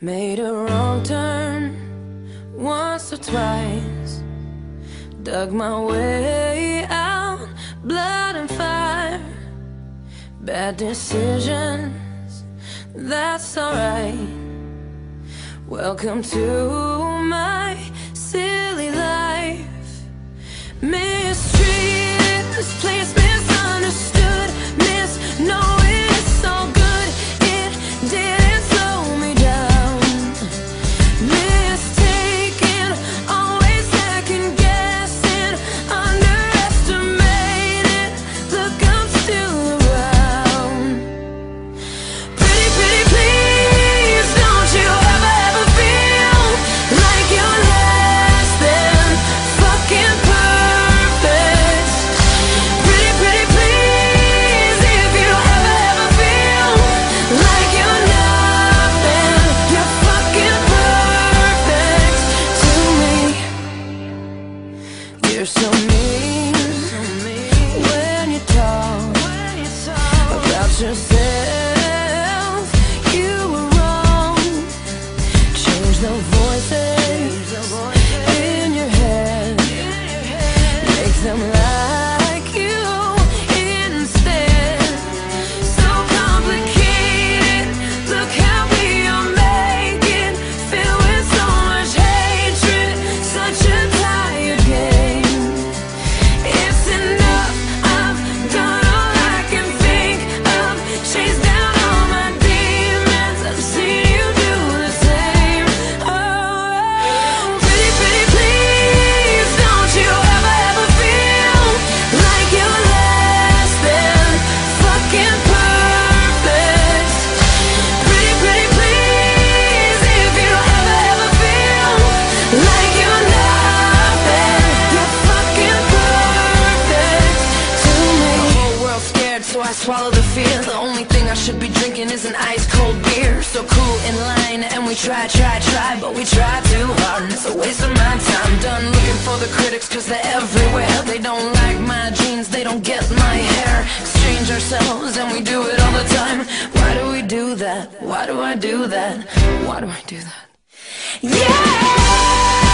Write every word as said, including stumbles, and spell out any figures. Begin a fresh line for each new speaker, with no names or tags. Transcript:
Made a wrong turn once or twice, dug my way out, blood and fire. Bad decisions, that's alright. Welcome to my silly life. Mistreated, this place misunderstood, misknowing it's all good. It didn't slow me down. Mistaken, always second guessing, underestimated. Look, I'm still around. Pretty, pretty please, don't you ever, ever feel like you're less than fucking perfect. Pretty, pretty please, if you ever, ever feel like you're nothing, you're fucking perfect to me. You're so mean when you talk about yourself. You were wrong. Change the voices in your head, make them like you instead. So complicated, look how we are making, filled with so much hatred, such a tired game. It's enough, I've done all I can think of, chased down all my demons, I've seen you do the same. Oh, pretty, pretty please, don't you ever, ever feel like you're less than fucking perfect. Pretty, pretty please, if you ever, ever feel like you're nothing, you're fucking perfect to me. The whole world's scared, so I swallow the fear. The only thing I should be drinking is an ice cold beer. So cool in line, and we try, try, try, but we try too hard, and it's a waste of my time. Done looking for the critics, cause they're everywhere. They don't like my jeans, they don't get my hair. Exchange ourselves, and we do it all the time. Why do we do that? Why do I do that? Why do I do that? Yeah!